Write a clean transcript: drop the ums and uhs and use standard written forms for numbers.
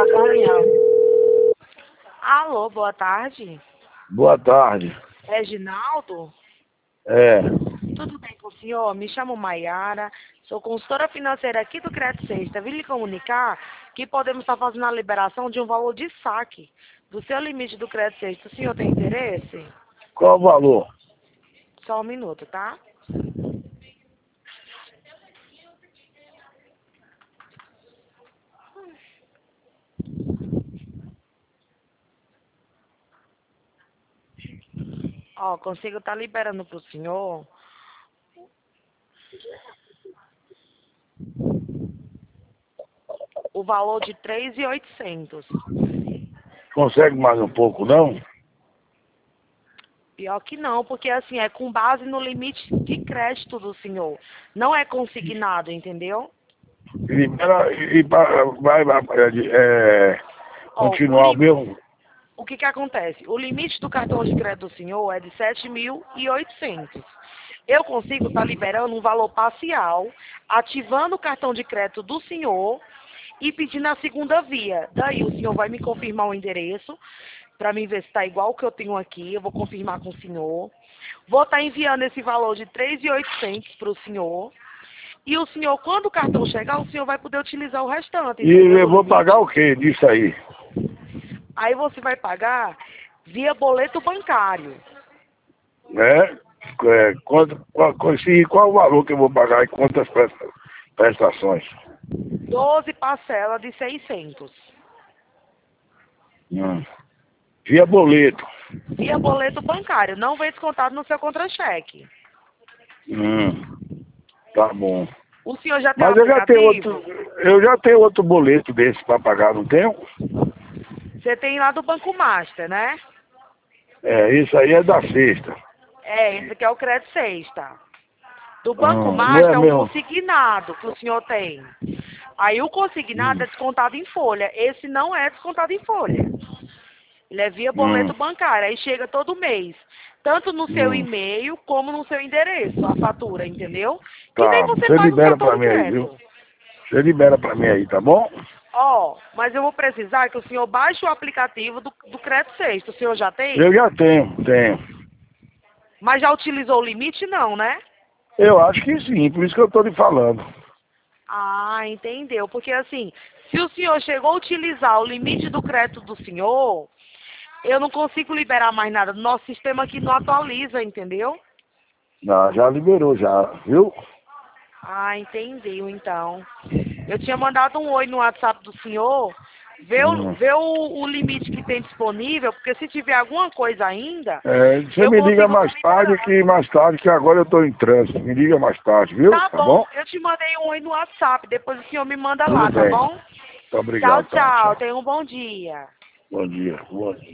Maranhão. Alô, boa tarde. Boa tarde. Reginaldo? É. Tudo bem com o senhor? Me chamo Maiara, sou consultora financeira aqui do Crédito Sexta. Vim lhe comunicar que podemos estar fazendo a liberação de um valor de saque do seu limite do Crédito Sexta. O senhor tem interesse? Qual o valor? Só um minuto, tá? Ó, consigo estar liberando para o senhor o valor de 3.800. Consegue mais um pouco, não? Pior que não, porque assim, é com base no limite de crédito do senhor. Não é consignado, entendeu? Vai Ó, continuar o mesmo? o que acontece? O limite do cartão de crédito do senhor é de 7.800. Eu consigo estar liberando um valor parcial, ativando o cartão de crédito do senhor e pedindo a segunda via. Daí o senhor vai me confirmar o endereço, para mim ver se está igual o que eu tenho aqui. Eu vou confirmar com o senhor. Vou estar enviando esse valor de 3.800 para o senhor. E o senhor, quando o cartão chegar, o senhor vai poder utilizar o restante, E entendeu? eu Do vou limite. pagar o que disso aí? Aí você vai pagar via boleto bancário. Né? Qual o valor que eu vou pagar e quantas prestações? 12 parcelas de 600. Via boleto. Via boleto bancário. Não vem descontado no seu contra-cheque. Tá bom. O senhor já tem o Mas aplicativo? eu já tenho outro boleto desse para pagar, não tenho? Você tem lá do Banco Master, né? É, isso aí é da sexta. É, esse aqui é o Crédito Sexta. Do Banco Não é Master é um mesmo? consignado que o senhor tem. Aí o consignado é descontado em folha. Esse não é descontado em folha. Ele é via boleto bancário. Aí chega todo mês. Tanto no seu e-mail como no seu endereço, a fatura, entendeu? Que nem Tá, você você paga o libera cartão pra de mim aí, viu? crédito. Você libera pra mim aí, tá bom? Ó, mas eu vou precisar que o senhor baixe o aplicativo do Crédito Sexta. O senhor já Eu tem? já tenho. Mas já utilizou o limite? Não, né? Eu acho que sim, por isso que eu tô lhe falando. Ah, entendeu. Porque assim, se o senhor chegou a utilizar o limite do crédito do senhor, eu não consigo liberar mais nada. Nosso sistema aqui não atualiza, entendeu? Não, já liberou já, viu? Ah, entendeu, então. Eu tinha mandado um oi no WhatsApp do senhor, ver o limite que tem disponível, porque se tiver alguma coisa ainda, É, você eu me liga consigo mais estar tarde liberando. que agora eu tô em trânsito. Me liga mais tarde, viu? Tá Tá bom, bom? eu te mandei um oi no WhatsApp, depois o senhor me manda Tudo lá, tá bem. bom? Muito Tchau, obrigado, tá? tchau, Tchau. tenha um bom dia. Bom dia. Bom dia.